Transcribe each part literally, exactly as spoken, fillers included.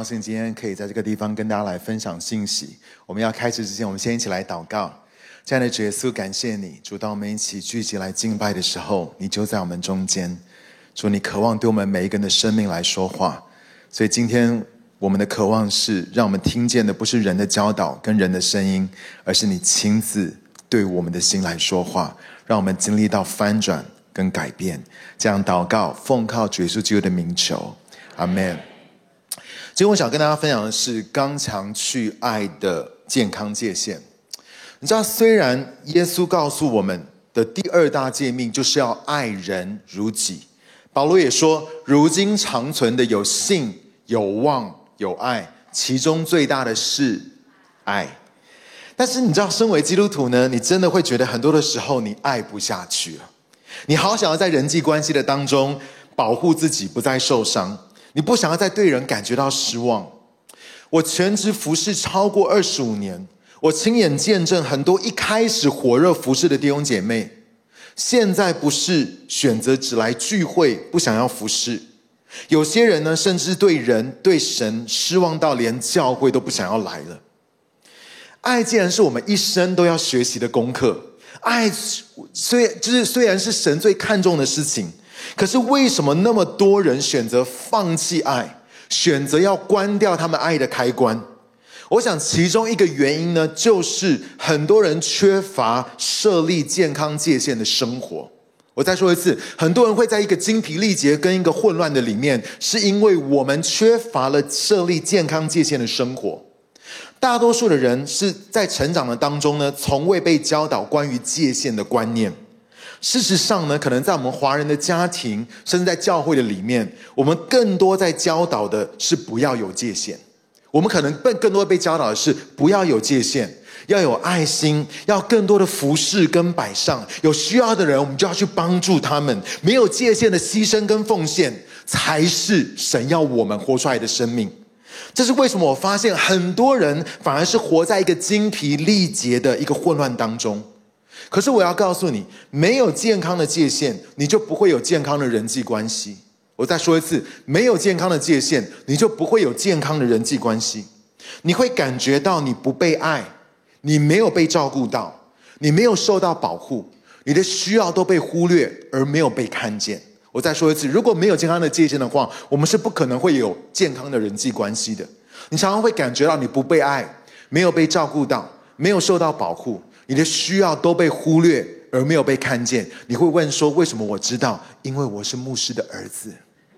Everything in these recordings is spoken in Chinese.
高兴今天可以在这个地方跟大家来分享信息。我们要开始之前，我们先一起来祷告。亲爱的主耶稣，感谢你，主，当我们一起聚集来敬拜的时候，你就在我们中间。主，你渴望对我们每一个人的生命来说话，所以今天我们的渴望是让我们听见的不是人的教导跟人的声音，而是你亲自对我们的心来说话，让我们经历到翻转跟改变。这样祷告，奉靠主耶稣基督的名求，阿们。今天我想跟大家分享的是刚强去爱的健康界限。你知道，虽然耶稣告诉我们的第二大诫命就是要爱人如己，保罗也说，如今长存的有信、有望、有爱，其中最大的是爱。但是你知道，身为基督徒呢，你真的会觉得很多的时候你爱不下去了。你好想要在人际关系的当中保护自己不再受伤，你不想要再对人感觉到失望。我全职服侍超过二十五年，我亲眼见证很多一开始火热服侍的弟兄姐妹，现在不是选择只来聚会，不想要服侍。有些人呢，甚至对人对神失望到连教会都不想要来了。爱既然是我们一生都要学习的功课，爱虽就是虽然是神最看重的事情，可是为什么那么多人选择放弃爱，选择要关掉他们爱的开关？我想其中一个原因呢，就是很多人缺乏设立健康界限的生活。我再说一次，很多人会在一个精疲力竭跟一个混乱的里面，是因为我们缺乏了设立健康界限的生活。大多数的人是在成长的当中呢，从未被教导关于界限的观念。事实上呢，可能在我们华人的家庭，甚至在教会的里面，我们更多在教导的是不要有界限。我们可能更多被教导的是不要有界限，要有爱心，要更多的服侍跟摆上，有需要的人我们就要去帮助他们。没有界限的牺牲跟奉献，才是神要我们活出来的生命。这是为什么我发现很多人反而是活在一个精疲力竭的一个混乱当中。可是我要告诉你，没有健康的界限，你就不会有健康的人际关系。我再说一次，没有健康的界限，你就不会有健康的人际关系。你会感觉到你不被爱，你没有被照顾到，你没有受到保护，你的需要都被忽略而没有被看见。我再说一次，如果没有健康的界限的话，我们是不可能会有健康的人际关系的。你常常会感觉到你不被爱，没有被照顾到，没有受到保护，你的需要都被忽略而没有被看见。你会问说，为什么我知道？因为我是牧师的儿子。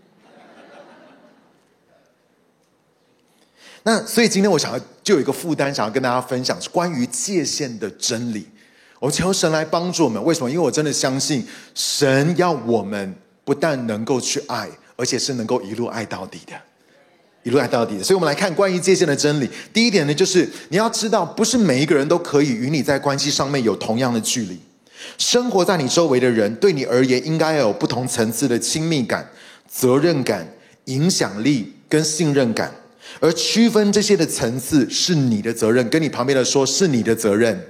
那所以今天我想要就有一个负担，想要跟大家分享是关于界限的真理。我求神来帮助我们。为什么？因为我真的相信神要我们不但能够去爱，而且是能够一路爱到底的，一路爱到底的。所以我们来看关于界限的真理。第一点呢，就是你要知道，不是每一个人都可以与你在关系上面有同样的距离。生活在你周围的人，对你而言应该要有不同层次的亲密感、责任感、影响力跟信任感。而区分这些的层次是你的责任，跟你旁边的说，是你的责任，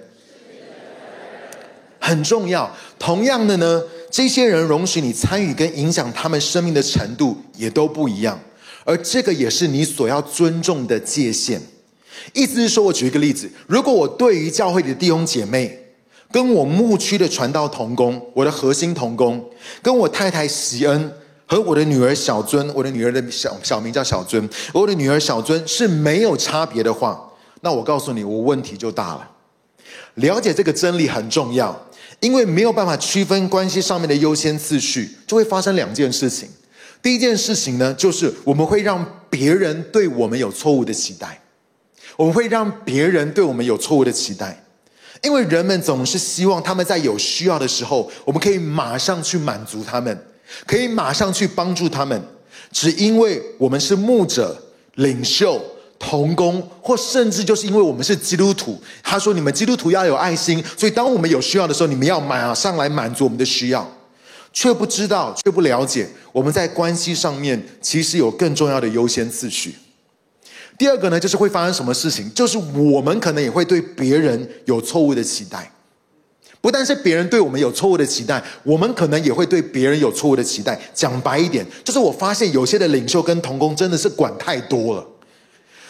很重要。同样的呢，这些人容许你参与跟影响他们生命的程度也都不一样，而这个也是你所要尊重的界限。意思是说，我举一个例子，如果我对于教会的弟兄姐妹，跟我牧区的传道同工，我的核心同工，跟我太太喜恩和我的女儿小尊，我的女儿的小小名叫小尊，我的女儿小尊是没有差别的话，那我告诉你，我问题就大了。了解这个真理很重要，因为没有办法区分关系上面的优先次序，就会发生两件事情。第一件事情呢，就是我们会让别人对我们有错误的期待，我们会让别人对我们有错误的期待。因为人们总是希望他们在有需要的时候，我们可以马上去满足他们，可以马上去帮助他们。只因为我们是牧者、领袖、同工，或甚至就是因为我们是基督徒，他说你们基督徒要有爱心，所以当我们有需要的时候，你们要马上来满足我们的需要，却不知道，却不了解我们在关系上面其实有更重要的优先次序。第二个呢，就是会发生什么事情，就是我们可能也会对别人有错误的期待。不但是别人对我们有错误的期待，我们可能也会对别人有错误的期待。讲白一点，就是我发现有些的领袖跟同工真的是管太多了，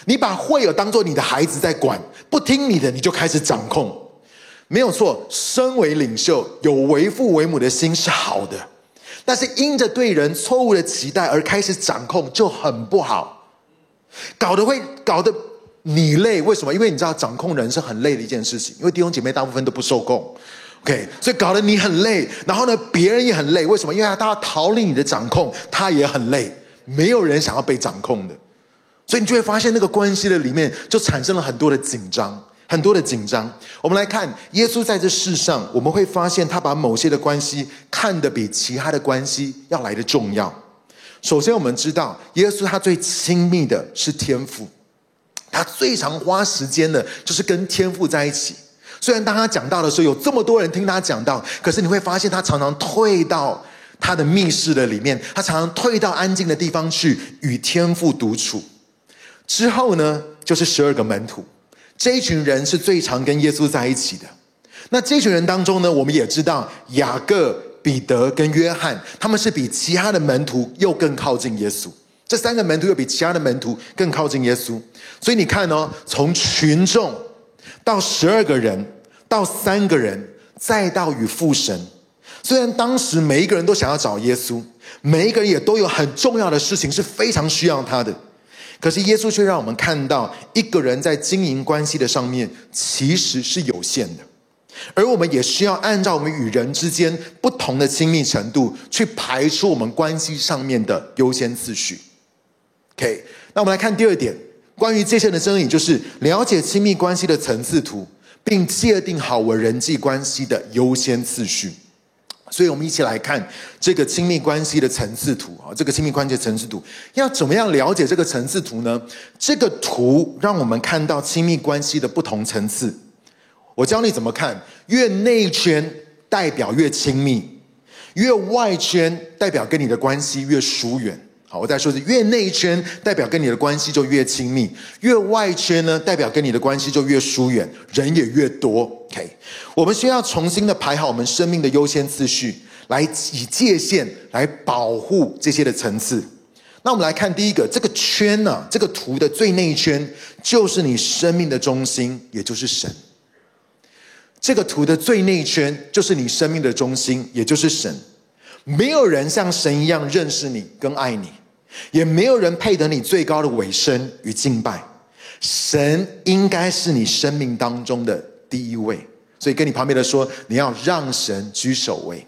你把会友当作你的孩子在管，不听你的你就开始掌控。没有错，身为领袖有为父为母的心是好的，但是因着对人错误的期待而开始掌控就很不好，搞得会搞得你累。为什么？因为你知道掌控人是很累的一件事情，因为弟兄姐妹大部分都不受控， OK， 所以搞得你很累，然后呢别人也很累。为什么？因为他要逃离你的掌控，他也很累。没有人想要被掌控的，所以你就会发现那个关系的里面就产生了很多的紧张，很多的紧张。我们来看耶稣在这世上，我们会发现他把某些的关系看得比其他的关系要来的重要。首先我们知道耶稣他最亲密的是天父，他最常花时间的就是跟天父在一起。虽然当他讲道的时候有这么多人听他讲道，可是你会发现他常常退到他的密室的里面，他常常退到安静的地方去与天父独处。之后呢就是十二个门徒，这一群人是最常跟耶稣在一起的。那这群人当中呢，我们也知道雅各、彼得跟约翰，他们是比其他的门徒又更靠近耶稣。这三个门徒又比其他的门徒更靠近耶稣。所以你看哦，从群众到十二个人，到三个人，再到与父神。虽然当时每一个人都想要找耶稣，每一个人也都有很重要的事情是非常需要他的，可是耶稣却让我们看到一个人在经营关系的上面其实是有限的，而我们也需要按照我们与人之间不同的亲密程度去排出我们关系上面的优先次序。 OK， 那我们来看第二点，关于界限的真理，就是了解亲密关系的层次图，并界定好我人际关系的优先次序。所以我们一起来看这个亲密关系的层次图。这个亲密关系的层次图要怎么样了解这个层次图呢？这个图让我们看到亲密关系的不同层次。我教你怎么看，越内圈代表越亲密，越外圈代表跟你的关系越疏远。好，我再说一次，越内圈代表跟你的关系就越亲密，越外圈呢代表跟你的关系就越疏远，人也越多。 OK， 我们需要重新的排好我们生命的优先次序，来以界限来保护这些的层次。那我们来看第一个，这个圈呢、啊，这个图的最内圈就是你生命的中心，也就是神。这个图的最内圈就是你生命的中心，也就是神。没有人像神一样认识你跟爱你，也没有人配得你最高的委身与敬拜。神应该是你生命当中的第一位，所以跟你旁边的说，你要让神居首位。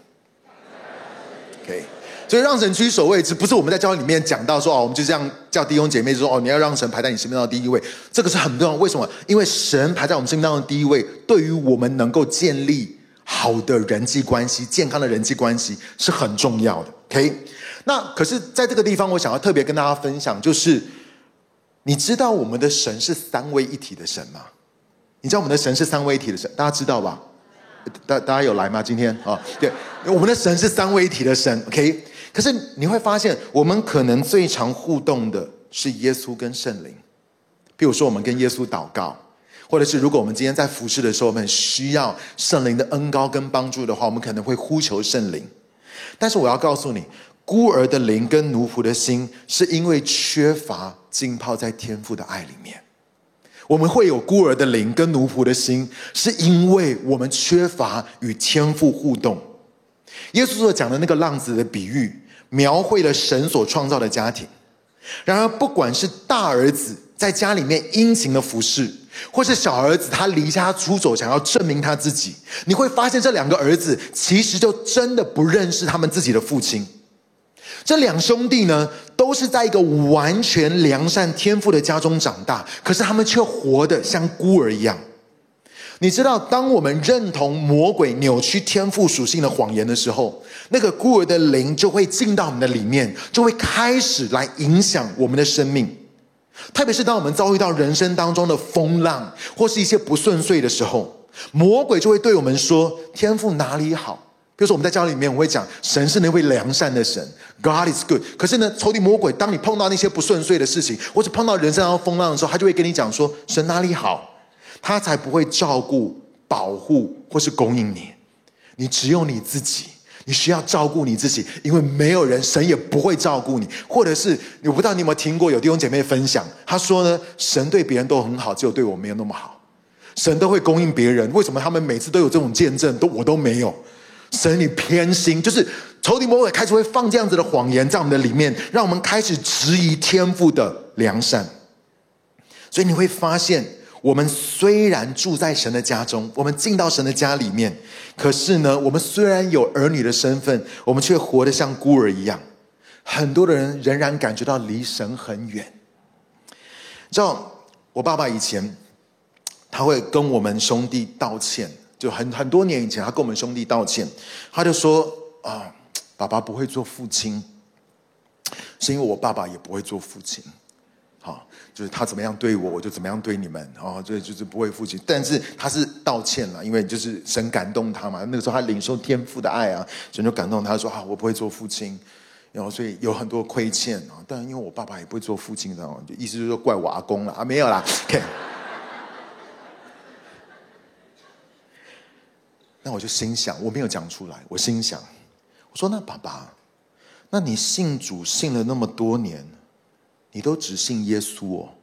OK， 所以让神居首位不是我们在教会里面讲到说哦，我们就这样叫弟兄姐妹说哦，你要让神排在你生命当中的第一位，这个是很重要。为什么？因为神排在我们生命当中的第一位，对于我们能够建立好的人际关系、健康的人际关系是很重要的。 OK， 那可是在这个地方我想要特别跟大家分享，就是你知道我们的神是三位一体的神吗？你知道我们的神是三位一体的神，大家知道吧？大大家有来吗？今天啊、哦，对，我们的神是三位一体的神。 OK， 可是你会发现我们可能最常互动的是耶稣跟圣灵。比如说我们跟耶稣祷告，或者是如果我们今天在服事的时候我们很需要圣灵的恩膏跟帮助的话，我们可能会呼求圣灵。但是我要告诉你，孤儿的灵跟奴仆的心是因为缺乏浸泡在天父的爱里面。我们会有孤儿的灵跟奴仆的心，是因为我们缺乏与天父互动。耶稣所讲的那个浪子的比喻，描绘了神所创造的家庭。然而不管是大儿子在家里面殷勤的服侍，或是小儿子他离家出走想要证明他自己，你会发现这两个儿子其实就真的不认识他们自己的父亲。这两兄弟呢，都是在一个完全良善天父的家中长大，可是他们却活得像孤儿一样。你知道，当我们认同魔鬼扭曲天父属性的谎言的时候，那个孤儿的灵就会进到我们的里面，就会开始来影响我们的生命。特别是当我们遭遇到人生当中的风浪，或是一些不顺遂的时候，魔鬼就会对我们说，天父哪里好。比如说我们在教会里面我们会讲，神是那位良善的神， God is good。 可是呢，仇敌魔鬼当你碰到那些不顺遂的事情，或者碰到人生当中风浪的时候，他就会跟你讲说，神哪里好，他才不会照顾、保护或是供应你。你只有你自己， 你需要照顾你自己，因为没有人，神也不会照顾你。或者是我不知道你有没有听过有弟兄姐妹分享，他说呢，神对别人都很好，只有对我没有那么好。神都会供应别人，为什么他们每次都有这种见证，都我都没有？神你偏心，就是仇敌魔鬼开始会放这样子的谎言在我们的里面，让我们开始质疑天父的良善。所以你会发现，我们虽然住在神的家中，我们进到神的家里面，可是呢，我们虽然有儿女的身份，我们却活得像孤儿一样。很多的人仍然感觉到离神很远。知道我爸爸以前他会跟我们兄弟道歉，就很很多年以前他跟我们兄弟道歉，他就说啊，爸爸不会做父亲，是因为我爸爸也不会做父亲。好，就是他怎么样对我，我就怎么样对你们，哦，这就是不会父亲。但是他是道歉了，因为就是神感动他嘛。那个时候他领受天父的爱啊，神就感动他说啊，我不会做父亲，然后所以有很多亏欠啊。但因为我爸爸也不会做父亲的，就意思就是说怪我阿公了啊，没有啦。Okay. 那我就心想，我没有讲出来，我心想，我说那爸爸，那你信主信了那么多年，你都只信耶稣哦？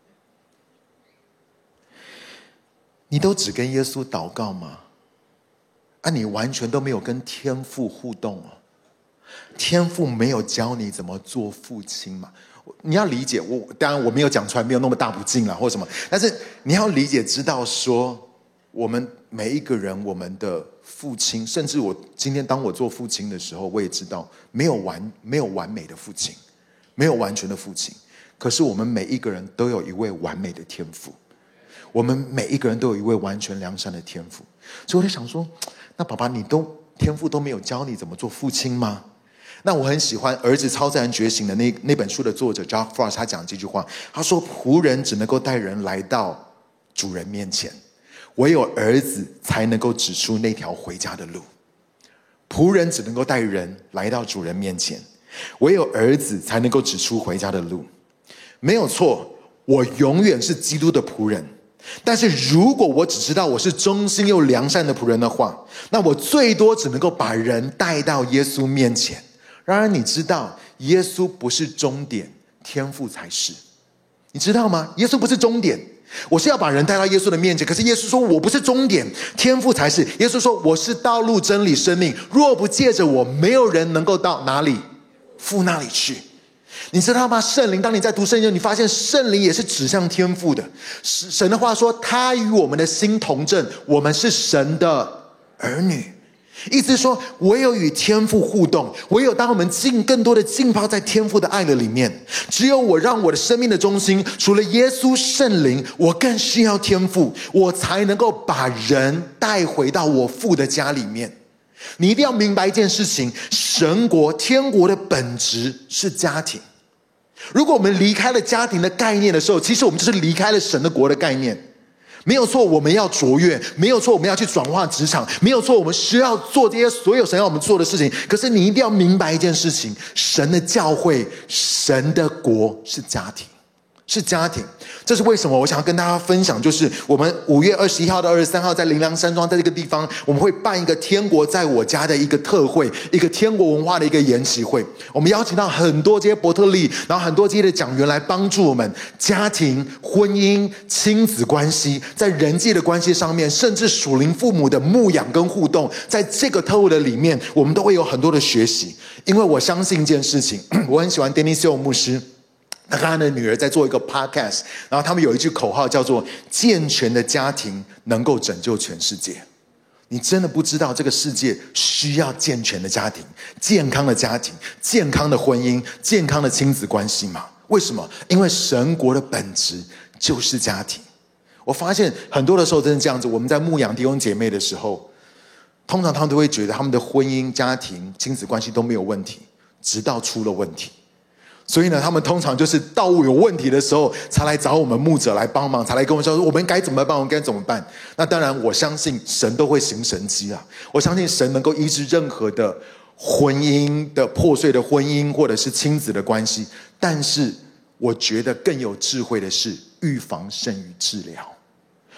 你都只跟耶稣祷告吗？啊，你完全都没有跟天父互动哦？天父没有教你怎么做父亲嘛？你要理解，我当然我没有讲出来，没有那么大不敬啦或什么，但是你要理解，知道说我们每一个人，我们的父亲，甚至我今天当我做父亲的时候，我也知道没有完没有完美的父亲，没有完全的父亲。可是我们每一个人都有一位完美的天父，我们每一个人都有一位完全良善的天父。所以我就想说，那爸爸你都天父都没有教你怎么做父亲吗？那我很喜欢《儿子超自然觉醒》的 那, 那本书的作者 Jack Frost， 他讲这句话，他说仆人只能够带人来到主人面前，唯有儿子才能够指出那条回家的路。仆人只能够带人来到主人面前，唯有儿子才能够指出回家的路。没有错，我永远是基督的仆人，但是如果我只知道我是忠心又良善的仆人的话，那我最多只能够把人带到耶稣面前。然而你知道，耶稣不是终点，天父才是。你知道吗？耶稣不是终点，我是要把人带到耶稣的面前，可是耶稣说我不是终点，天父才是。耶稣说我是道路真理生命，若不借着我，没有人能够到哪里？父那里去。你知道吗？圣灵，当你在读圣经，你发现圣灵也是指向天父的。神的话说，他与我们的心同证，我们是神的儿女。意思是说，唯有与天父互动，唯有当我们浸更多的浸泡在天父的爱的里面，只有我让我的生命的中心除了耶稣圣灵，我更需要天父，我才能够把人带回到我父的家里面。你一定要明白一件事情，神国天国的本质是家庭。如果我们离开了家庭的概念的时候，其实我们就是离开了神的国的概念。没有错，我们要卓越，没有错，我们要去转化职场，没有错，我们需要做这些所有神要我们做的事情。可是你一定要明白一件事情，神的教会，神的国是家庭，是家庭。这是为什么我想要跟大家分享，就是我们五月二十一号到二十三号在灵粮山庄，在这个地方我们会办一个天国在我家的一个特会，一个天国文化的一个研习会。我们邀请到很多这些伯特利，然后很多这些的讲员来帮助我们家庭、婚姻、亲子关系，在人际的关系上面，甚至属灵父母的牧养跟互动，在这个特会的里面，我们都会有很多的学习。因为我相信一件事情，我很喜欢 Dennis Young 牧师，他跟他的女儿在做一个 podcast， 然后他们有一句口号叫做健全的家庭能够拯救全世界。你真的不知道这个世界需要健全的家庭、健康的家庭、健康的婚姻、健康的亲子关系吗？为什么？因为神国的本质就是家庭。我发现很多的时候真的这样子，我们在牧养弟兄姐妹的时候，通常他们都会觉得他们的婚姻、家庭、亲子关系都没有问题，直到出了问题。所以呢，他们通常就是到有问题的时候才来找我们牧者来帮忙，才来跟我们说我们该怎么办，我们该怎么办。那当然我相信神都会行神迹啊，我相信神能够医治任何的婚姻的破碎的婚姻或者是亲子的关系。但是我觉得更有智慧的是预防胜于治疗。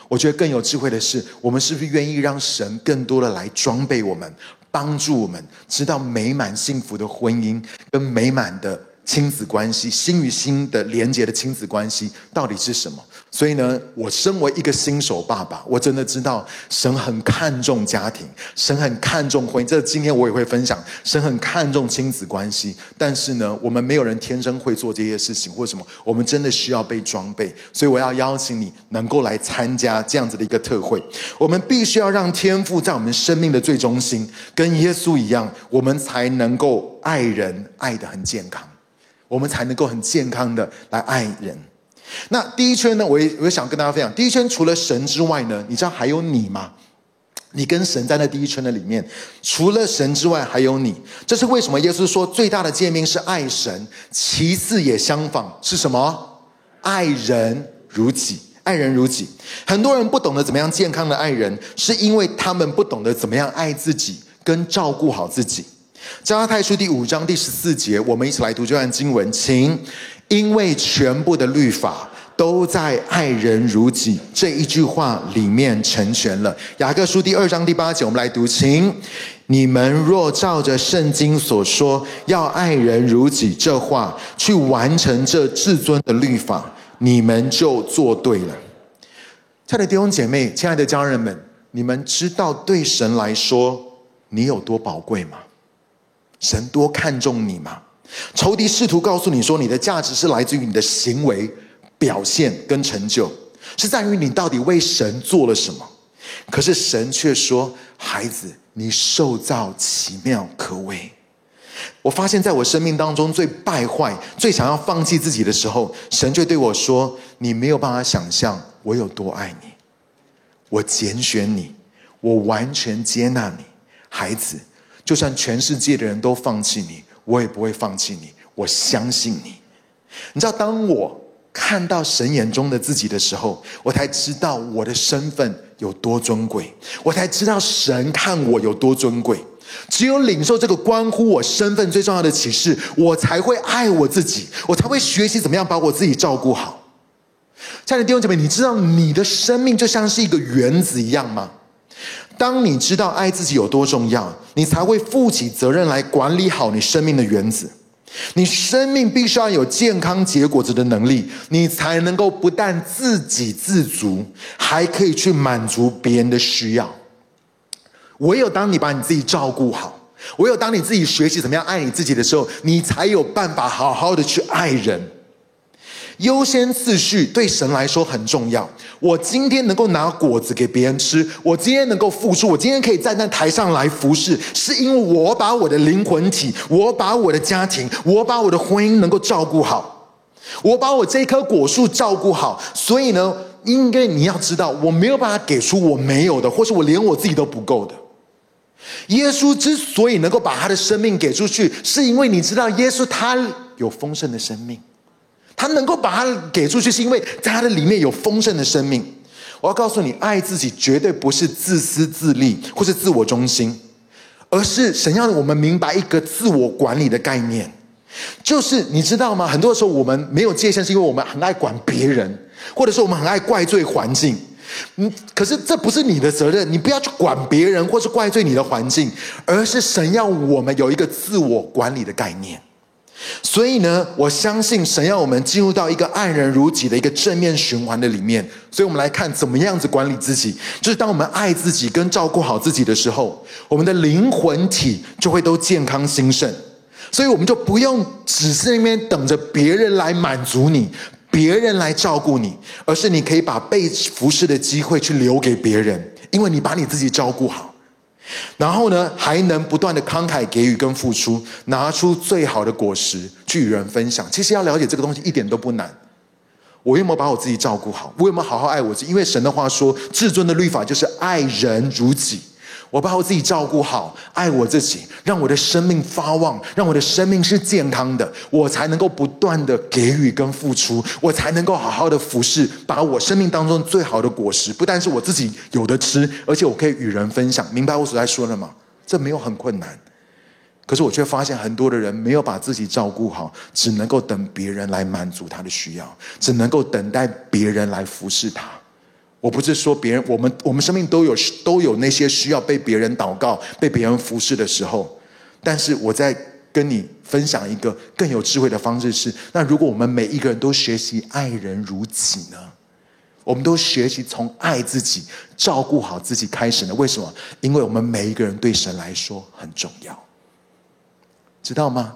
我觉得更有智慧的是，我们是不是愿意让神更多的来装备我们，帮助我们知道美满幸福的婚姻跟美满的亲子关系，心与心的连结的亲子关系到底是什么？所以呢，我身为一个新手爸爸，我真的知道神很看重家庭，神很看重婚姻，这今天我也会分享，神很看重亲子关系。但是呢，我们没有人天生会做这些事情，或什么，我们真的需要被装备。所以我要邀请你能够来参加这样子的一个特会。我们必须要让天父在我们生命的最中心，跟耶稣一样，我们才能够爱人爱得很健康，我们才能够很健康的来爱人。那第一圈呢，我也我也想跟大家分享，第一圈除了神之外呢，你知道还有你吗？你跟神在那第一圈的里面，除了神之外还有你。这是为什么耶稣说最大的诫命是爱神，其次也相仿是什么？爱人如己。爱人如己。很多人不懂得怎么样健康的爱人，是因为他们不懂得怎么样爱自己跟照顾好自己。加拉太书第五章第十四节，我们一起来读这段经文，请。因为全部的律法都在爱人如己这一句话里面成全了。雅各书第二章第八节，我们来读，请你们若照着圣经所说要爱人如己这话去完成这至尊的律法，你们就做对了。亲爱的弟兄姐妹，亲爱的家人们，你们知道对神来说你有多宝贵吗？神多看重你吗？仇敌试图告诉你说，你的价值是来自于你的行为表现跟成就，是在于你到底为神做了什么。可是神却说，孩子，你受造奇妙可畏。我发现在我生命当中最败坏最想要放弃自己的时候，神却对我说，你没有办法想象我有多爱你，我拣选你，我完全接纳你。孩子，就算全世界的人都放弃你，我也不会放弃你，我相信你。你知道，当我看到神眼中的自己的时候，我才知道我的身份有多尊贵，我才知道神看我有多尊贵。只有领受这个关乎我身份最重要的启示，我才会爱我自己，我才会学习怎么样把我自己照顾好。亲爱的弟兄姐妹，你知道你的生命就像是一个园子一样吗？当你知道爱自己有多重要，你才会负起责任来管理好你生命的园子。你生命必须要有健康结果子的能力，你才能够不但自给自足，还可以去满足别人的需要。唯有当你把你自己照顾好，唯有当你自己学习怎么样爱你自己的时候，你才有办法好好的去爱人。优先次序对神来说很重要。我今天能够拿果子给别人吃，我今天能够付出，我今天可以站在台上来服侍，是因为我把我的灵魂体，我把我的家庭，我把我的婚姻能够照顾好，我把我这棵果树照顾好。所以呢，应该你要知道，我没有办法给出我没有的，或是我连我自己都不够的。耶稣之所以能够把他的生命给出去，是因为你知道耶稣他有丰盛的生命，他能够把它给出去，是因为在他的里面有丰盛的生命。我要告诉你，爱自己绝对不是自私自利或是自我中心，而是神要我们明白一个自我管理的概念。就是你知道吗？很多时候我们没有界限，是因为我们很爱管别人，或者是我们很爱怪罪环境。嗯，可是这不是你的责任，你不要去管别人或是怪罪你的环境，而是神要我们有一个自我管理的概念。所以呢，我相信神要我们进入到一个爱人如己的一个正面循环的里面。所以我们来看怎么样子管理自己，就是当我们爱自己跟照顾好自己的时候，我们的灵魂体就会都健康兴盛。所以我们就不用只是那边等着别人来满足你，别人来照顾你，而是你可以把被服侍的机会去留给别人，因为你把你自己照顾好。然后呢，还能不断的慷慨给予跟付出，拿出最好的果实去与人分享。其实要了解这个东西一点都不难。我有没有把我自己照顾好？我有没有好好爱我自己？因为神的话说，至尊的律法就是爱人如己。我把我自己照顾好，爱我自己，让我的生命发旺，让我的生命是健康的，我才能够不断的给予跟付出，我才能够好好的服侍，把我生命当中最好的果实，不但是我自己有的吃，而且我可以与人分享。明白我所在说的吗？这没有很困难。可是我却发现很多的人没有把自己照顾好，只能够等别人来满足他的需要，只能够等待别人来服侍他。 我不是说别人，我们我们生命都有都有那些需要被别人祷告、被别人服侍的时候，但是我在跟你分享一个更有智慧的方式是：那如果我们每一个人都学习爱人如己呢？我们都学习从爱自己、照顾好自己开始呢？为什么？因为我们每一个人对神来说很重要，知道吗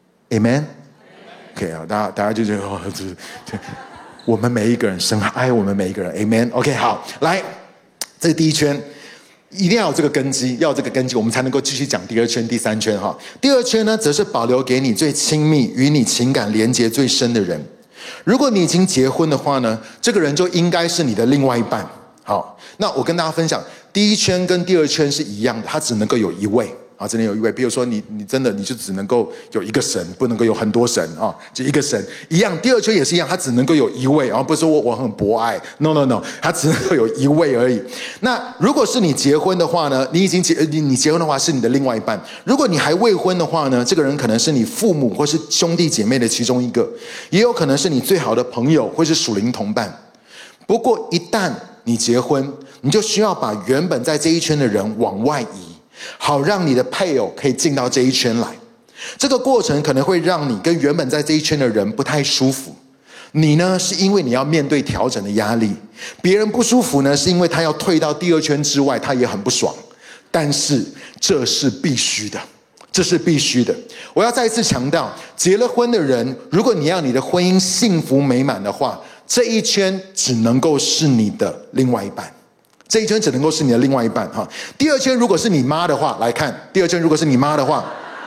？Amen。OK 啊，大家大家就觉得哦，就是我们每一个人，神爱我们每一个人 ，Amen。OK， 好，来，这是第一圈。一定要有这个根基，要有这个根基，我们才能够继续讲第二圈、第三圈哈。第二圈呢，则是保留给你最亲密、与你情感连结最深的人。如果你已经结婚的话呢，这个人就应该是你的另外一半。好，那我跟大家分享，第一圈跟第二圈是一样的，它只能够有一位啊，只能有一位。比如说你，你真的你就只能够有一个神，不能够有很多神啊，就一个神一样。第二圈也是一样，它只能够有一位啊，不是说我我很博爱 ，no no no， 它只能够有一位而已。那如果是你结婚的话呢，你已经结你你结婚的话是你的另外一半。如果你还未婚的话呢，这个人可能是你父母或是兄弟姐妹的其中一个，也有可能是你最好的朋友或是属灵同伴。不过一旦你结婚，你就需要把原本在这一圈的人往外移，好让你的配偶可以进到这一圈来。这个过程可能会让你跟原本在这一圈的人不太舒服。你呢，是因为你要面对调整的压力；别人不舒服呢，是因为他要退到第二圈之外，他也很不爽。但是这是必须的，这是必须的。我要再一次强调，结了婚的人，如果你要你的婚姻幸福美满的话，这一圈只能够是你的另外一半。这一圈只能够是你的另外一半哈。第二圈如果是你妈的话，来看第二圈如果是你妈的话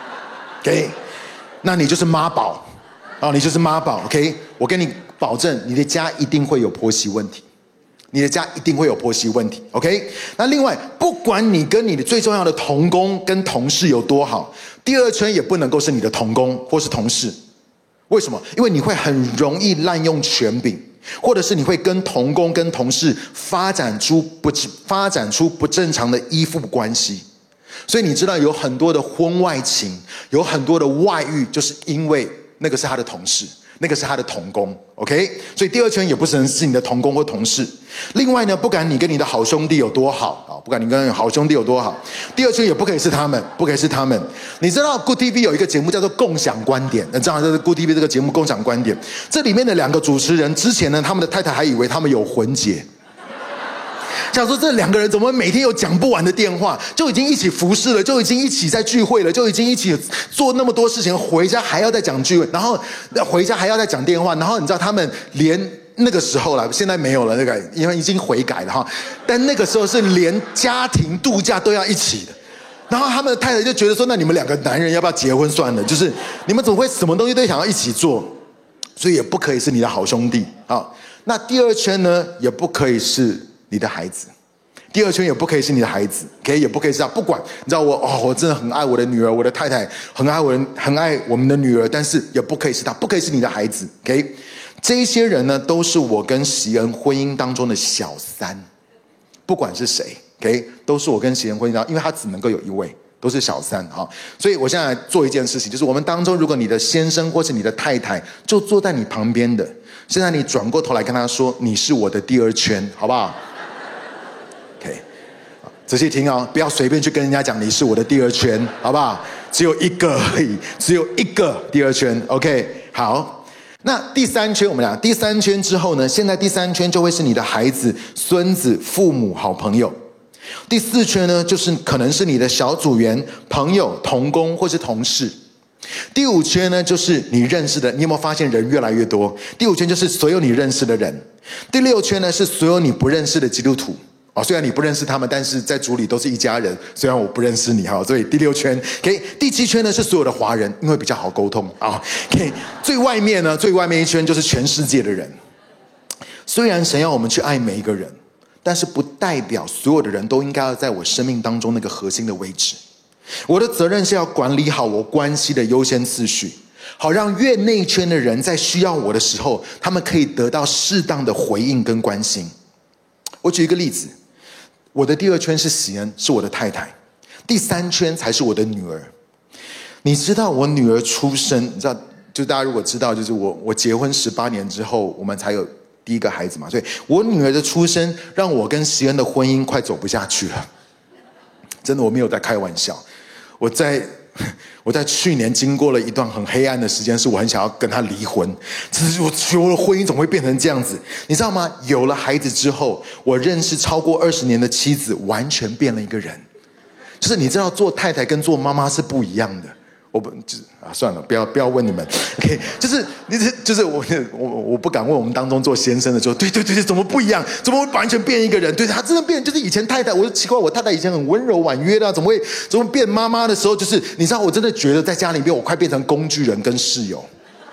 ，OK， 那你就是妈宝啊，你就是妈宝 ，OK， 我跟你保证，你的家一定会有婆媳问题，你的家一定会有婆媳问题 ，OK。那另外，不管你跟你的最重要的同工跟同事有多好，第二圈也不能够是你的同工或是同事。为什么？因为你会很容易滥用权柄。或者是你会跟同工跟同事发展出不发展出不正常的依附关系，所以你知道有很多的婚外情，有很多的外遇，就是因为那个是他的同事，那个是他的同工 ，OK？ 所以第二圈也不只能是你的同工或同事。另外呢，不管你跟你的好兄弟有多好啊，不管你跟好兄弟有多好，第二圈也不可以是他们，不可以是他们。你知道 Good T V 有一个节目叫做《共享观点》，那这样就是 Good T V 这个节目《共享观点》，这里面的两个主持人之前呢，他们的太太还以为他们有混结。想说这两个人怎么每天有讲不完的电话，就已经一起服侍了，就已经一起在聚会了，就已经一起做那么多事情，回家还要再讲聚会，然后回家还要再讲电话，然后你知道他们连那个时候了，现在没有了那个，因为已经悔改了哈，但那个时候是连家庭度假都要一起的。然后他们的太太就觉得说，那你们两个男人要不要结婚算了？就是你们怎么会什么东西都想要一起做？所以也不可以是你的好兄弟啊。那第二圈呢，也不可以是你的孩子，第二圈也不可以是你的孩子 ，OK， 也不可以是他。不管你知道我哦，我真的很爱我的女儿，我的太太很爱我的，很爱我们的女儿，但是也不可以是他，不可以是你的孩子 ，OK。这一些人呢，都是我跟席恩婚姻当中的小三，不管是谁 ，OK， 都是我跟席恩婚姻当中，因为他只能够有一位，都是小三啊。所以我现在来做一件事情，就是我们当中，如果你的先生或是你的太太就坐在你旁边的，现在你转过头来跟他说，你是我的第二圈，好不好？仔细听哦，不要随便去跟人家讲你是我的第二圈，好不好？只有一个而已，只有一个第二圈 ，OK？ 好，那第三圈我们讲，第三圈之后呢？现在第三圈就会是你的孩子、孙子、父母、好朋友。第四圈呢，就是可能是你的小组员、朋友、同工或是同事。第五圈呢，就是你认识的，你有没有发现人越来越多？第五圈就是所有你认识的人。第六圈呢，是所有你不认识的基督徒。哦，虽然你不认识他们，但是在主里都是一家人。虽然我不认识你哈，所以第六圈 ，OK， 第七圈呢是所有的华人，因为比较好沟通啊。OK， 最外面呢，最外面一圈就是全世界的人。虽然神要我们去爱每一个人，但是不代表所有的人都应该要在我生命当中那个核心的位置。我的责任是要管理好我关系的优先次序，好让越内圈的人在需要我的时候，他们可以得到适当的回应跟关心。我举一个例子。我的第二圈是喜恩，是我的太太，第三圈才是我的女儿。你知道我女儿出生，你知道，就大家如果知道，就是我我结婚十八年之后，我们才有第一个孩子嘛，所以我女儿的出生让我跟席恩的婚姻快走不下去了。真的，我没有在开玩笑。我在我在去年经过了一段很黑暗的时间，是我很想要跟他离婚。只是我觉得婚姻怎么会变成这样子？你知道吗？有了孩子之后，我认识超过二十年的妻子完全变了一个人。就是你知道，做太太跟做妈妈是不一样的。我不就是啊，算了，不要不要问你们。OK， 就是你这就是我我我不敢问我们当中做先生的说，对对对对，怎么不一样？怎么会完全变一个人？对，他真的变，就是以前太太，我就奇怪，我太太以前很温柔婉约的、啊，怎么会怎么变妈妈的时候，就是你知道，我真的觉得在家里面我快变成工具人跟室友，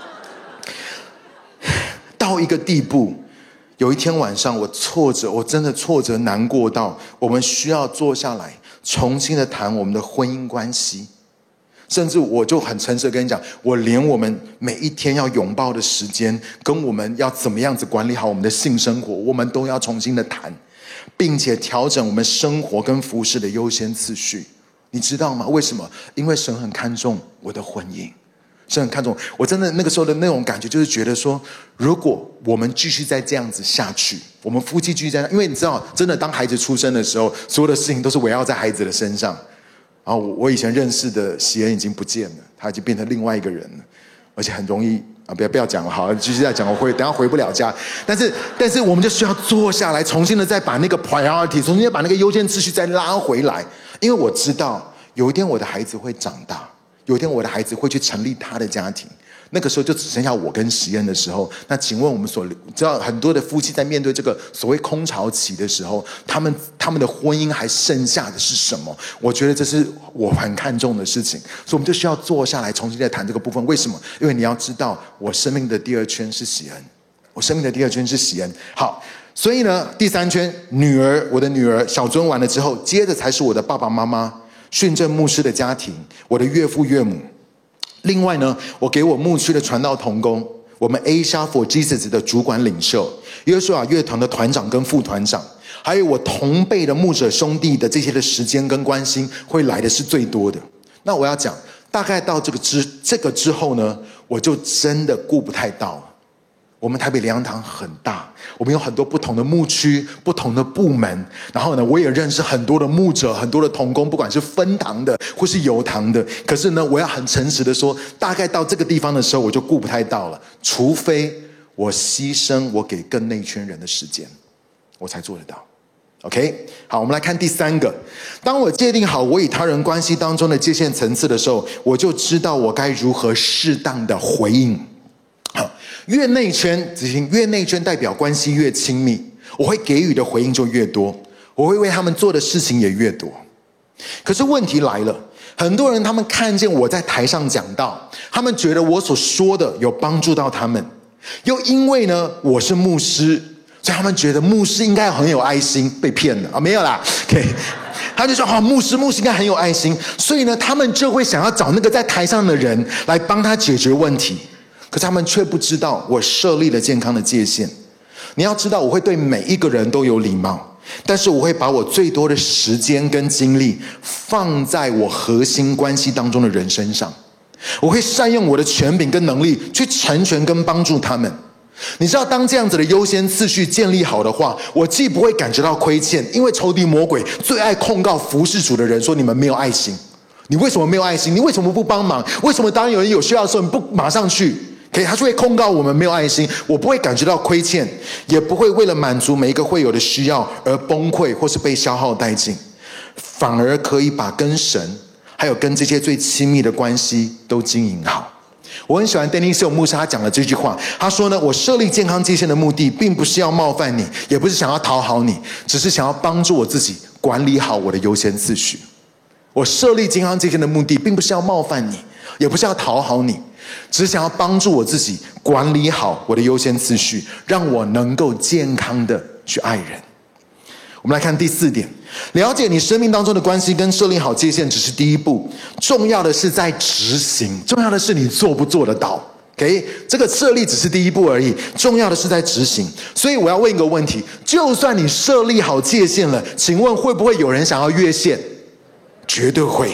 到一个地步。有一天晚上，我挫折，我真的挫折难过到我们需要坐下来重新的谈我们的婚姻关系。甚至我就很诚实的跟你讲，我连我们每一天要拥抱的时间，跟我们要怎么样子管理好我们的性生活，我们都要重新的谈，并且调整我们生活跟服事的优先次序。你知道吗？为什么？因为神很看重我的婚姻，神很看重我。真的那个时候的那种感觉，就是觉得说，如果我们继续再这样子下去，我们夫妻继续这样，因为你知道，真的当孩子出生的时候，所有的事情都是围绕在孩子的身上。然后我以前认识的席恩已经不见了，他已经变成另外一个人了，而且很容易啊，不要不要讲了，好，继续再讲，我回等一下回不了家。但是但是我们就需要坐下来，重新的再把那个 priority， 重新的把那个优先秩序再拉回来，因为我知道有一天我的孩子会长大，有一天我的孩子会去成立他的家庭。那个时候就只剩下我跟席恩的时候，那请问我们所知道很多的夫妻在面对这个所谓空巢期的时候，他们他们的婚姻还剩下的是什么？我觉得这是我很看重的事情，所以我们就需要坐下来重新再谈这个部分。为什么？因为你要知道，我生命的第二圈是席恩，我生命的第二圈是席恩。好，所以呢，第三圈女儿，我的女儿小尊完了之后，接着才是我的爸爸妈妈、训政牧师的家庭，我的岳父岳母。另外呢，我给我牧区的传道同工，我们 Asia for Jesus 的主管领袖，约书亚乐团的团长跟副团长，还有我同辈的牧者兄弟的这些的时间跟关心，会来的是最多的。那我要讲，大概到这个之这个之后呢，我就真的顾不太到了。我们台北灵粮堂很大，我们有很多不同的牧区、不同的部门。然后呢，我也认识很多的牧者、很多的同工，不管是分堂的或是有堂的。可是呢，我要很诚实的说，大概到这个地方的时候，我就顾不太到了，除非我牺牲我给更内圈人的时间，我才做得到。OK， 好，我们来看第三个。当我界定好我与他人关系当中的界限层次的时候，我就知道我该如何适当的回应。好，越内圈，仔细，越内圈代表关系越亲密，我会给予的回应就越多，我会为他们做的事情也越多。可是问题来了，很多人他们看见我在台上讲道，他们觉得我所说的有帮助到他们，又因为呢我是牧师，所以他们觉得牧师应该很有爱心，被骗了啊，没有啦 ，OK。他就说：“好、哦，牧师，牧师应该很有爱心。”所以呢，他们就会想要找那个在台上的人来帮他解决问题。可是他们却不知道，我设立了健康的界限。你要知道，我会对每一个人都有礼貌，但是我会把我最多的时间跟精力放在我核心关系当中的人身上。我会善用我的权柄跟能力去成全跟帮助他们。你知道，当这样子的优先次序建立好的话，我既不会感觉到亏欠，因为仇敌魔鬼最爱控告服事主的人，说你们没有爱心，你为什么没有爱心？你为什么不帮忙？为什么当有人有需要的时候你不马上去？可以，他就会控告我们没有爱心。我不会感觉到亏欠，也不会为了满足每一个会有的需要而崩溃或是被消耗殆尽，反而可以把跟神还有跟这些最亲密的关系都经营好。我很喜欢 Dennis Hill 牧师他讲的这句话，他说呢，我设立健康界限的目的并不是要冒犯你，也不是想要讨好你，只是想要帮助我自己管理好我的优先次序。我设立健康界限的目的并不是要冒犯你，也不是要讨好你，只是想要帮助我自己管理好我的优先次序，让我能够健康的去爱人。我们来看第四点，了解你生命当中的关系跟设立好界限只是第一步，重要的是在执行，重要的是你做不做得到。OK， 这个设立只是第一步而已，重要的是在执行。所以我要问一个问题，就算你设立好界限了，请问会不会有人想要越线？绝对会，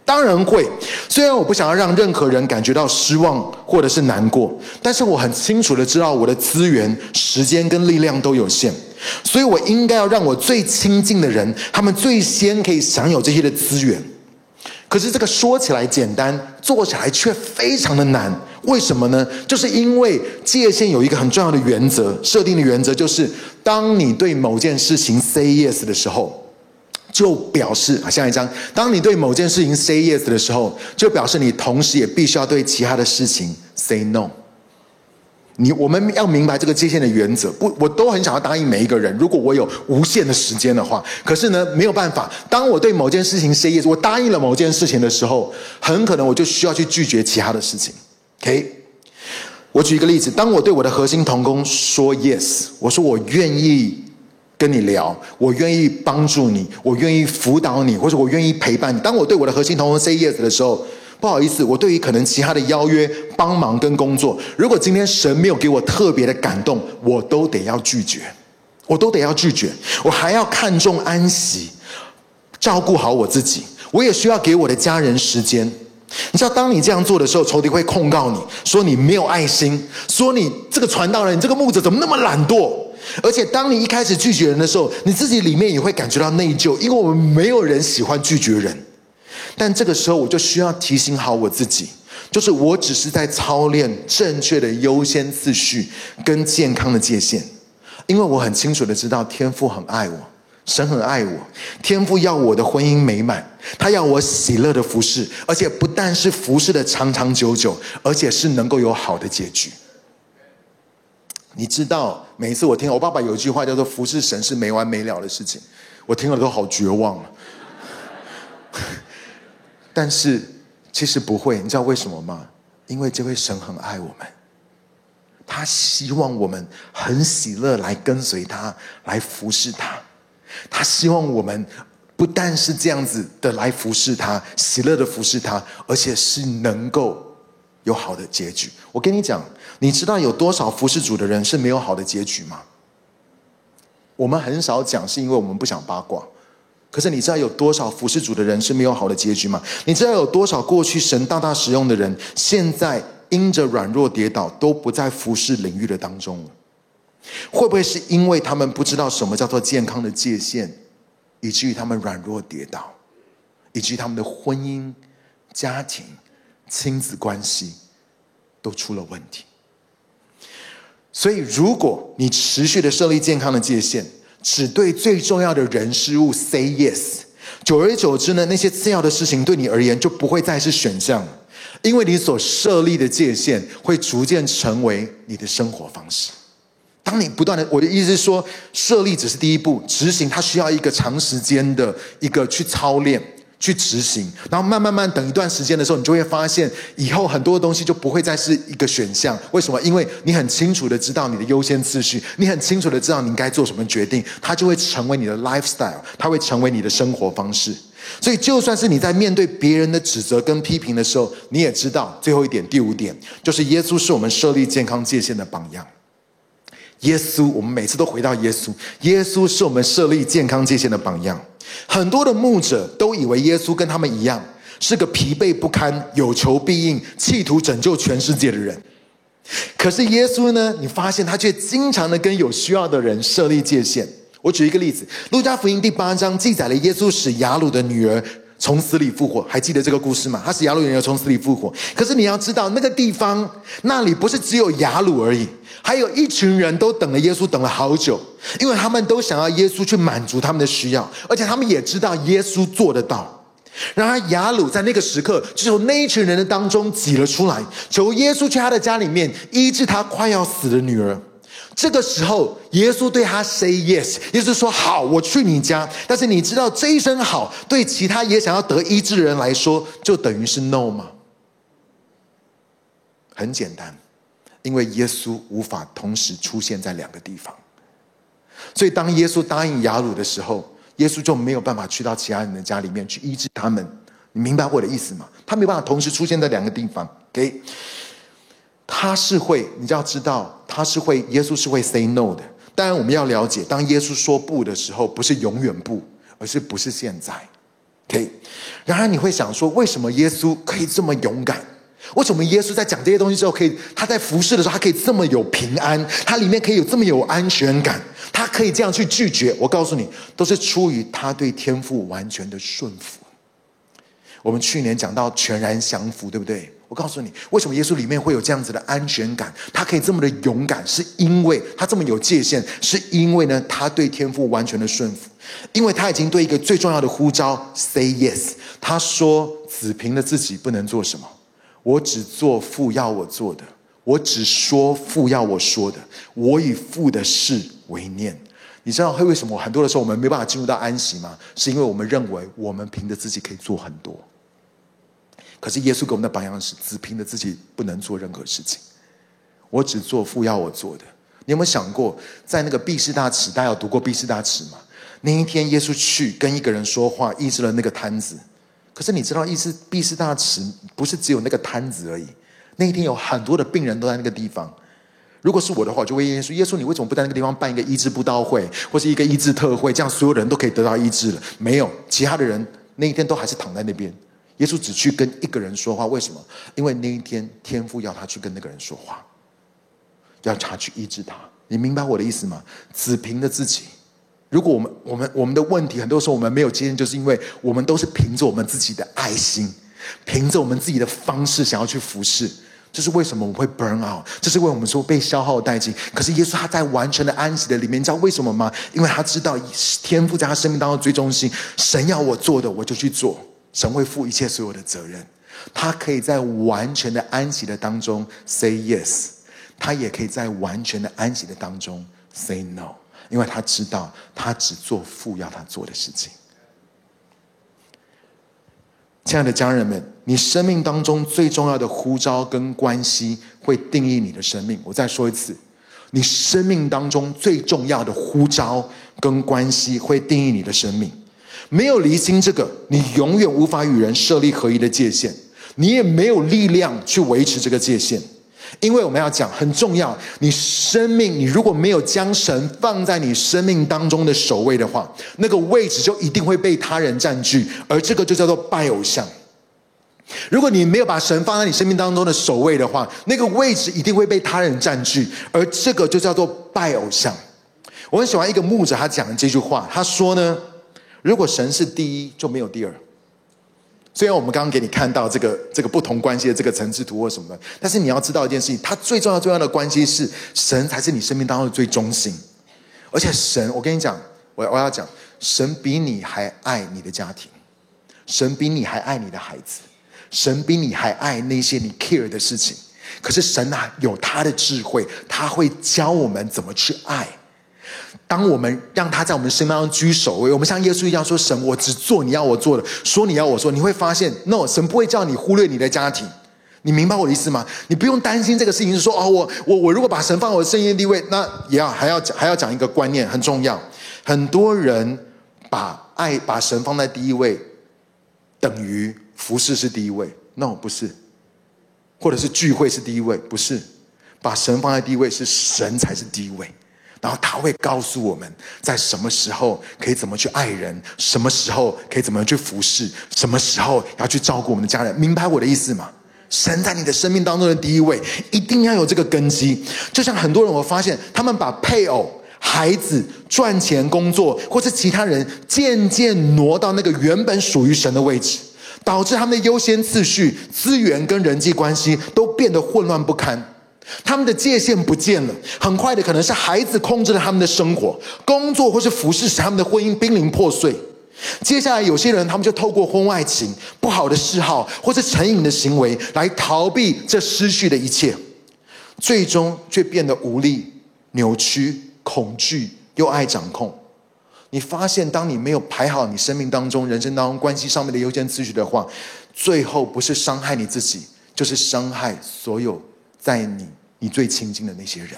当然会。虽然我不想要让任何人感觉到失望或者是难过，但是我很清楚的知道我的资源、时间跟力量都有限，所以我应该要让我最亲近的人，他们最先可以享有这些的资源。可是这个说起来简单，做起来却非常的难。为什么呢？就是因为界限有一个很重要的原则，设定的原则就是，当你对某件事情 say yes 的时候，就表示啊，下一章，当你对某件事情 say yes 的时候，就表示你同时也必须要对其他的事情 say no。你我们要明白这个界限的原则。不，我都很想要答应每一个人，如果我有无限的时间的话，可是呢，没有办法。当我对某件事情 say yes， 我答应了某件事情的时候，很可能我就需要去拒绝其他的事情。OK， 我举一个例子，当我对我的核心同工说 yes， 我说我愿意跟你聊，我愿意帮助你，我愿意辅导你，或者我愿意陪伴你。当我对我的核心同工 say yes 的时候，不好意思，我对于可能其他的邀约、帮忙跟工作，如果今天神没有给我特别的感动，我都得要拒绝，我都得要拒绝。我还要看重安息，照顾好我自己，我也需要给我的家人时间。你知道，当你这样做的时候，仇敌会控告你，说你没有爱心，说你这个传道人、你这个牧者怎么那么懒惰。而且当你一开始拒绝人的时候，你自己里面也会感觉到内疚，因为我们没有人喜欢拒绝人。但这个时候我就需要提醒好我自己，就是我只是在操练正确的优先次序跟健康的界限。因为我很清楚的知道天父很爱我，神很爱我，天父要我的婚姻美满，他要我喜乐的服侍，而且不但是服侍的长长久久，而且是能够有好的结局。你知道，每一次我听我爸爸有一句话叫做服侍神是没完没了的事情，我听了都好绝望。但是其实不会，你知道为什么吗？因为这位神很爱我们，他希望我们很喜乐来跟随他，来服侍他。他希望我们不但是这样子的来服侍他，喜乐的服侍他，而且是能够有好的结局。我跟你讲，你知道有多少服侍主的人是没有好的结局吗？我们很少讲，是因为我们不想八卦。可是你知道有多少服侍主的人是没有好的结局吗？你知道有多少过去神大大使用的人，现在因着软弱跌倒，都不在服侍领域的当中了？会不会是因为他们不知道什么叫做健康的界限，以至于他们软弱跌倒，以至于他们的婚姻、家庭、亲子关系都出了问题？所以如果你持续的设立健康的界限，只对最重要的人事物 say yes， 久而久之呢，那些次要的事情对你而言就不会再是选项了，因为你所设立的界限会逐渐成为你的生活方式。当你不断的，我的意思是说，设立只是第一步，执行它需要一个长时间的一个去操练、去执行，然后慢慢慢等一段时间的时候，你就会发现以后很多东西就不会再是一个选项。为什么？因为你很清楚的知道你的优先次序，你很清楚的知道你应该做什么决定，它就会成为你的 lifestyle， 它会成为你的生活方式。所以就算是你在面对别人的指责跟批评的时候，你也知道最后一点，第五点，就是耶稣是我们设立健康界限的榜样。耶稣，我们每次都回到耶稣，耶稣是我们设立健康界限的榜样。很多的牧者都以为耶稣跟他们一样，是个疲惫不堪、有求必应、企图拯救全世界的人。可是耶稣呢，你发现他却经常的跟有需要的人设立界限。我举一个例子，路加福音第八章记载了耶稣使雅鲁的女儿从死里复活，还记得这个故事吗？他使雅鲁女儿从死里复活。可是你要知道，那个地方那里不是只有雅鲁而已，还有一群人都等了耶稣等了好久，因为他们都想要耶稣去满足他们的需要，而且他们也知道耶稣做得到。然而雅鲁在那个时刻就从那一群人的当中挤了出来，求耶稣去他的家里面医治他快要死的女儿。这个时候耶稣对他 say yes， 耶稣说好，我去你家。但是你知道这一声好对其他也想要得医治的人来说就等于是 no 吗？很简单，因为耶稣无法同时出现在两个地方。所以当耶稣答应雅鲁的时候，耶稣就没有办法去到其他人的家里面去医治他们。你明白我的意思吗？他没有办法同时出现在两个地方。 OK， 他是会，你就要知道他是会，耶稣是会 say no 的。当然我们要了解，当耶稣说不的时候，不是永远不，而是不是现在。 OK， 然而你会想说，为什么耶稣可以这么勇敢？为什么耶稣在讲这些东西之后，可以他在服侍的时候，他可以这么有平安，他里面可以有这么有安全感，他可以这样去拒绝？我告诉你，都是出于他对天父完全的顺服。我们去年讲到全然降服，对不对？我告诉你，为什么耶稣里面会有这样子的安全感，他可以这么的勇敢，是因为他这么有界限，是因为呢，他对天父完全的顺服，因为他已经对一个最重要的呼召 say yes。 他说子凭着自己不能做什么，我只做父要我做的，我只说父要我说的，我以父的事为念。你知道为什么很多的时候我们没办法进入到安息吗？是因为我们认为我们凭着自己可以做很多，可是耶稣给我们的榜样是只凭着自己不能做任何事情，我只做父要我做的。你有没有想过，在那个毕士大池，大家有读过毕士大池吗？那一天耶稣去跟一个人说话，医治了那个瘫子。可是你知道毕士大池不是只有那个瘫子而已，那一天有很多的病人都在那个地方。如果是我的话，我就问耶稣，耶稣你为什么不在那个地方办一个医治布道会，或是一个医治特会，这样所有人都可以得到医治了？没有，其他的人那一天都还是躺在那边，耶稣只去跟一个人说话。为什么？因为那一天天父要他去跟那个人说话，要他去医治他。你明白我的意思吗？只凭着自己，如果我们我们我们的问题很多时候我们没有经验，就是因为我们都是凭着我们自己的爱心，凭着我们自己的方式想要去服侍。这是为什么我们会 burn out， 这是为我们说被消耗殆尽。可是耶稣他在完全的安息的里面，你知道为什么吗？因为他知道天父在他生命当中最中心，神要我做的我就去做，神会负一切所有的责任。他可以在完全的安息的当中 say yes， 他也可以在完全的安息的当中 say no， 因为他知道他只做父要他做的事情。亲爱的家人们，你生命当中最重要的呼召跟关系会定义你的生命。我再说一次，你生命当中最重要的呼召跟关系会定义你的生命。没有厘清这个，你永远无法与人设立合一的界限，你也没有力量去维持这个界限。因为我们要讲很重要，你生命你如果没有将神放在你生命当中的首位的话，那个位置就一定会被他人占据，而这个就叫做拜偶像。如果你没有把神放在你生命当中的首位的话，那个位置一定会被他人占据，而这个就叫做拜偶像。我很喜欢一个牧者他讲的这句话，他说呢，如果神是第一就没有第二。虽然我们刚刚给你看到这个这个不同关系的这个层次图或什么的，但是你要知道一件事情，它最重要最重要的关系是神才是你生命当中的最中心。而且神，我跟你讲，我我要讲，神比你还爱你的家庭，神比你还爱你的孩子，神比你还爱那些你 care 的事情。可是神啊，有他的智慧，他会教我们怎么去爱。当我们让他在我们生命当中居首位，我们像耶稣一样说，神我只做你要我做的，说你要我说，你会发现 no， 神不会叫你忽略你的家庭。你明白我的意思吗？你不用担心这个事情，是说哦，我我我如果把神放在我的生命的地位，那也要还要讲还要讲一个观念很重要。很多人把爱把神放在第一位，等于服事是第一位。no， 不是，或者是聚会是第一位，不是。把神放在第一位，是神才是第一位。然后他会告诉我们在什么时候可以怎么去爱人，什么时候可以怎么去服侍，什么时候要去照顾我们的家人。明白我的意思吗？神在你的生命当中的第一位，一定要有这个根基。就像很多人，我发现他们把配偶、孩子、赚钱、工作或是其他人渐渐挪到那个原本属于神的位置，导致他们的优先次序、资源跟人际关系都变得混乱不堪。他们的界限不见了，很快的可能是孩子控制了他们的生活，工作或是服侍使他们的婚姻濒临破碎。接下来有些人他们就透过婚外情、不好的嗜好或是成瘾的行为来逃避这失去的一切，最终却变得无力、扭曲、恐惧又爱掌控。你发现当你没有排好你生命当中人生当中关系上面的优先次序的话，最后不是伤害你自己，就是伤害所有在你你最亲近的那些人。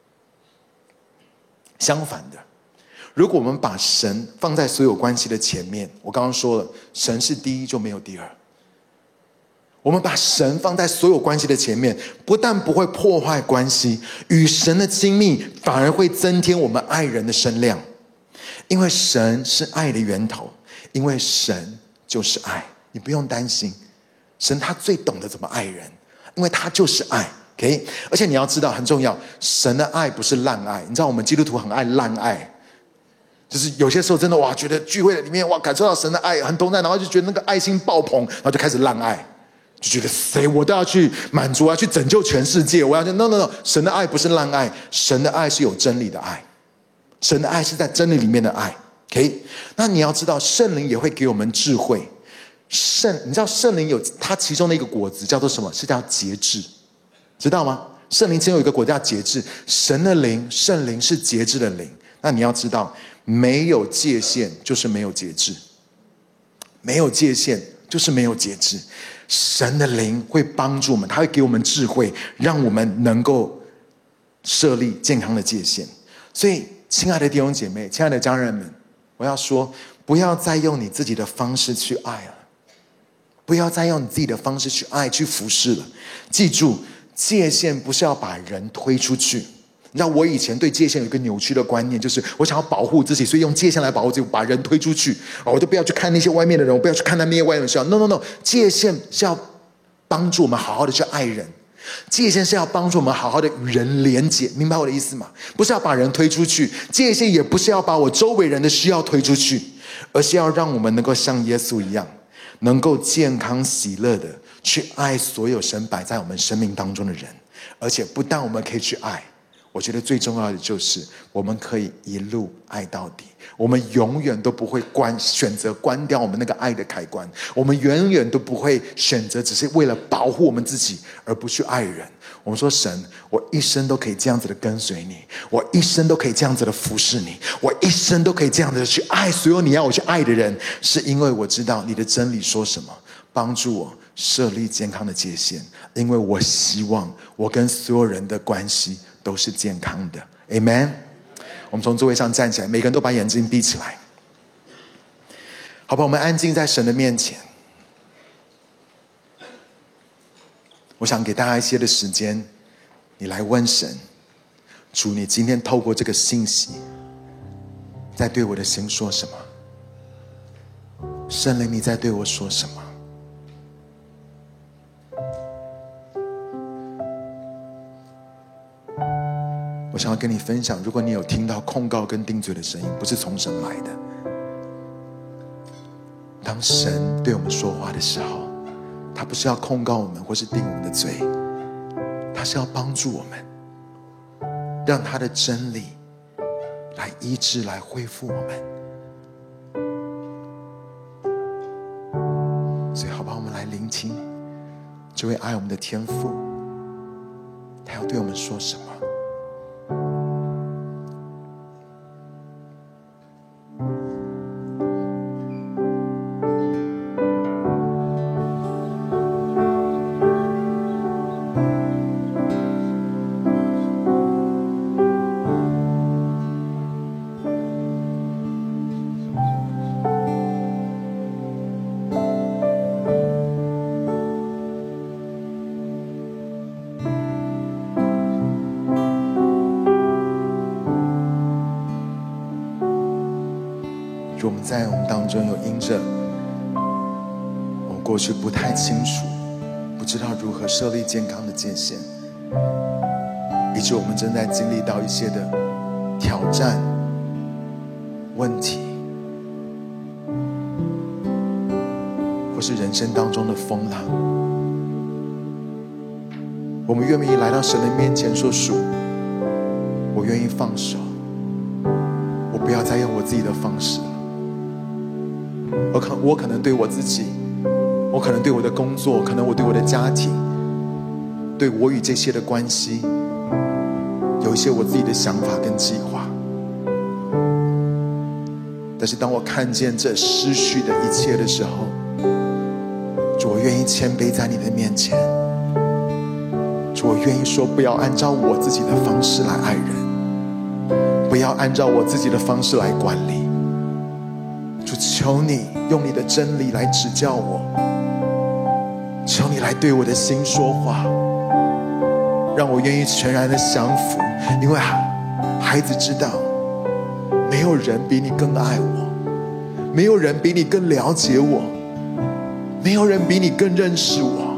相反的，如果我们把神放在所有关系的前面，我刚刚说了，神是第一就没有第二。我们把神放在所有关系的前面，不但不会破坏关系，与神的亲密反而会增添我们爱人的声量。因为神是爱的源头，因为神就是爱，你不用担心，神他最懂得怎么爱人，因为他就是爱。OK， 而且你要知道很重要，神的爱不是滥爱。你知道我们基督徒很爱滥爱，就是有些时候真的哇，觉得聚会里面哇感受到神的爱很同在，然后就觉得那个爱心爆棚，然后就开始滥爱，就觉得谁我都要去满足啊，去拯救全世界，我要去 no no no， 神的爱不是滥爱，神的爱是有真理的爱，神的爱是在真理里面的爱。OK， 那你要知道圣灵也会给我们智慧。圣，你知道圣灵有它其中的一个果子叫做什么？是叫节制，知道吗？圣灵其中有一个果子叫节制，神的灵，圣灵是节制的灵。那你要知道，没有界限就是没有节制，没有界限就是没有节制。神的灵会帮助我们，他会给我们智慧，让我们能够设立健康的界限。所以亲爱的弟兄姐妹，亲爱的家人们，我要说，不要再用你自己的方式去爱了，不要再用你自己的方式去爱去服侍了。记住，界限不是要把人推出去。你知道我以前对界限有一个扭曲的观念，就是我想要保护自己，所以用界限来保护自己，把人推出去，我都不要去看那些外面的人，我不要去看那些外面的事。 No no no， 界限是要帮助我们好好的去爱人，界限是要帮助我们好好的与人连结，明白我的意思吗？不是要把人推出去，界限也不是要把我周围人的需要推出去，而是要让我们能够像耶稣一样，能够健康喜乐的去爱所有神摆在我们生命当中的人。而且不但我们可以去爱，我觉得最重要的就是我们可以一路爱到底。我们永远都不会关选择关掉我们那个爱的开关，我们永远都不会选择只是为了保护我们自己而不去爱人。我们说神，我一生都可以这样子的跟随你，我一生都可以这样子的服侍你，我一生都可以这样子的去爱所有你要我去爱的人，是因为我知道你的真理说什么，帮助我设立健康的界限，因为我希望我跟所有人的关系都是健康的。 Amen。 我们从座位上站起来，每个人都把眼睛闭起来，好吧？我们安静在神的面前。我想给大家一些的时间，你来问神，主，你今天透过这个信息在对我的心说什么？圣灵，你在对我说什么？我想要跟你分享，如果你有听到控告跟定罪的声音，不是从神来的。当神对我们说话的时候，他不是要控告我们或是定我们的罪，他是要帮助我们，让他的真理来医治，来恢复我们。所以好吧，我们来聆听这位爱我们的天父，他要对我们说什么。我们在我们当中有因着我们过去不太清楚，不知道如何设立健康的界限，以致我们正在经历到一些的挑战、问题，或是人生当中的风浪。我们愿不愿意来到神的面前说，主，我愿意放手，我不要再用我自己的方式了。我可我可能对我自己，我可能对我的工作，可能我对我的家庭，对我与这些的关系，有一些我自己的想法跟计划。但是当我看见这失去的一切的时候，主，我愿意谦卑在你的面前。主，我愿意说，不要按照我自己的方式来爱人，不要按照我自己的方式来管理。主，求你用你的真理来指教我，求你来对我的心说话，让我愿意全然的降服。因为孩子知道，没有人比你更爱我，没有人比你更了解我， 没有人比你更认识我。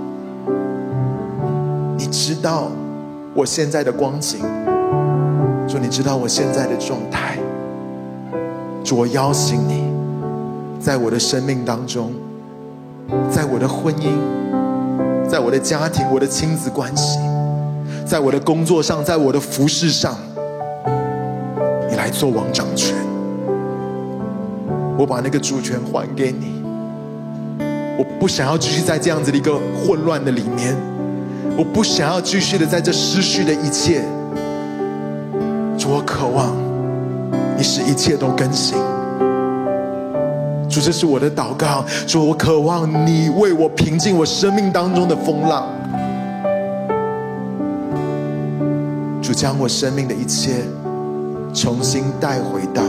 你知道我现在的光景，主，你知道我现在的状态。主，我邀请你，在我的生命当中，在我的婚姻，在我的家庭，我的亲子关系，在我的工作上，在我的服事上，你来做王掌权。我把那个主权还给你。我不想要继续在这样子的一个混乱的里面，我不想要继续的在这失去的一切。主，我渴望你使一切都更新。主，这是我的祷告。主，我渴望你为我平静我生命当中的风浪。主，将我生命的一切重新带回到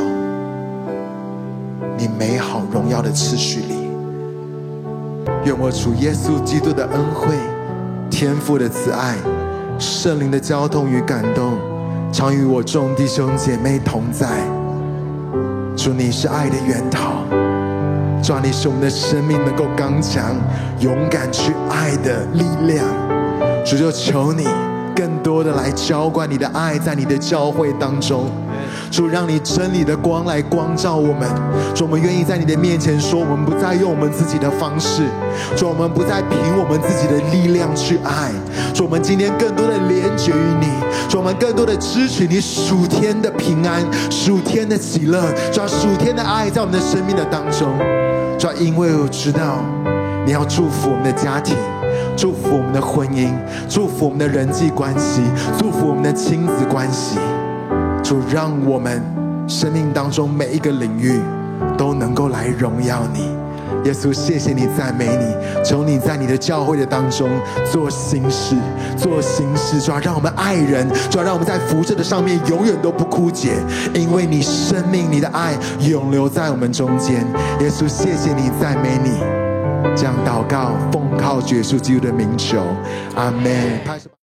你美好荣耀的次序里。愿我主耶稣基督的恩惠、天父的慈爱、圣灵的交通与感动，常与我众弟兄姐妹同在。主，你是爱的源头。主，你是我们的生命能够刚强、勇敢去爱的力量。主，就求你更多的来浇灌你的爱在你的教会当中。主，让你真理的光来光照我们。主，我们愿意在你的面前说，我们不再用我们自己的方式。主，我们不再凭我们自己的力量去爱。主，我们今天更多的连结于你。主，我们更多的支取你属天的平安、属天的喜乐。主，属天的爱在我们的生命的当中。主，因为我知道你要祝福我们的家庭，祝福我们的婚姻，祝福我们的人际关系，祝福我们的亲子关系。主，让我们生命当中每一个领域都能够来荣耀你。耶稣，谢谢你，赞美你，求你在你的教会的当中做新事，做新事。主要让我们爱人，主要让我们在服事的上面永远都不枯竭，因为你生命、你的爱永留在我们中间。耶稣，谢谢你，赞美你。这样祷告，奉靠主耶稣基督的名求，阿们。